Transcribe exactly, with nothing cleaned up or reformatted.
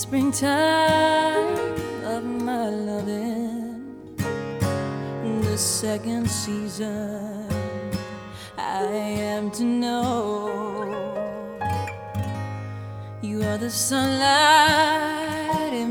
springtime of my loving, the second season I am to know. You are the sunlight